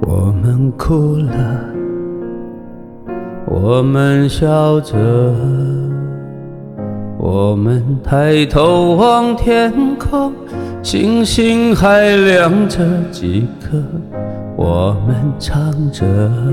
我们哭了，我们笑着，我们抬头望天空，星星还亮着几颗，我们唱着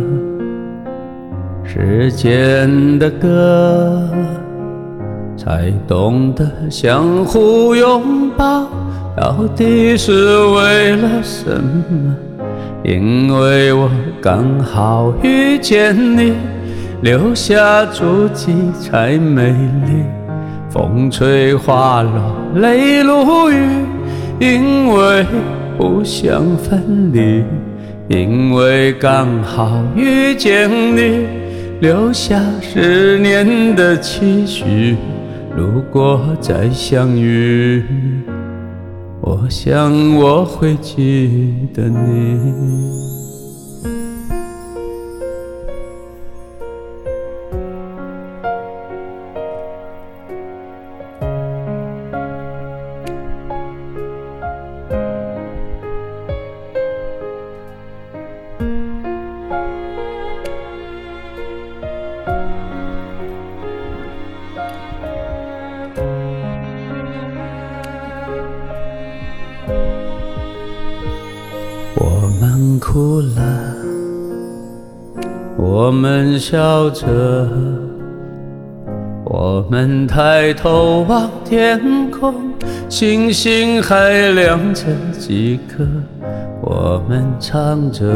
时间的歌，才懂得相互拥抱到底是为了什么。因为我刚好遇见你，留下足迹才美丽，风吹花落泪如雨，因为不想分离，因为刚好遇见你，留下10年的期许，如果再相遇，我想我会记得你。我们哭了，我们笑着，我们抬头望天空，星星还亮着几颗，我们唱着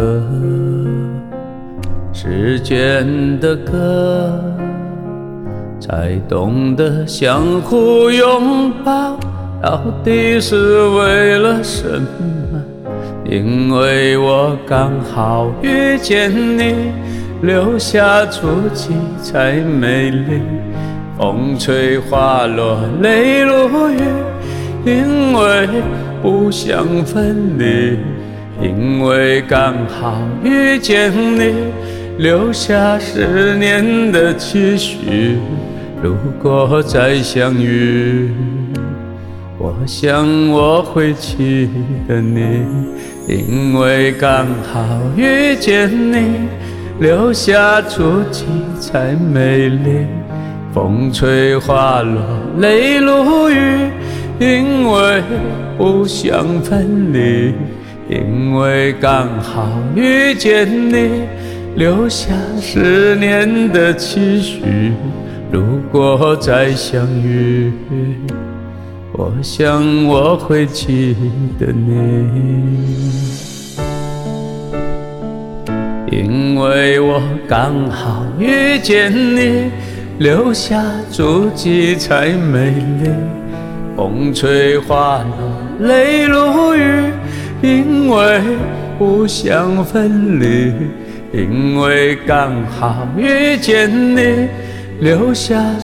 时间的歌，才懂得相互拥抱到底是为了什么。因为我刚好遇见你，留下足迹才美丽，风吹花落泪如雨，因为不想分离，因为刚好遇见你，留下10年的期许，如果再相遇，我想我会记得你，因为刚好遇见你，留下足迹才美丽，风吹花落泪如雨，因为不想分离，因为刚好遇见你，留下10年的期许，如果再相遇，我想我会记得你。因为我刚好遇见你，留下足迹才美丽，风吹花落泪如雨，因为不想分离，因为刚好遇见你，留下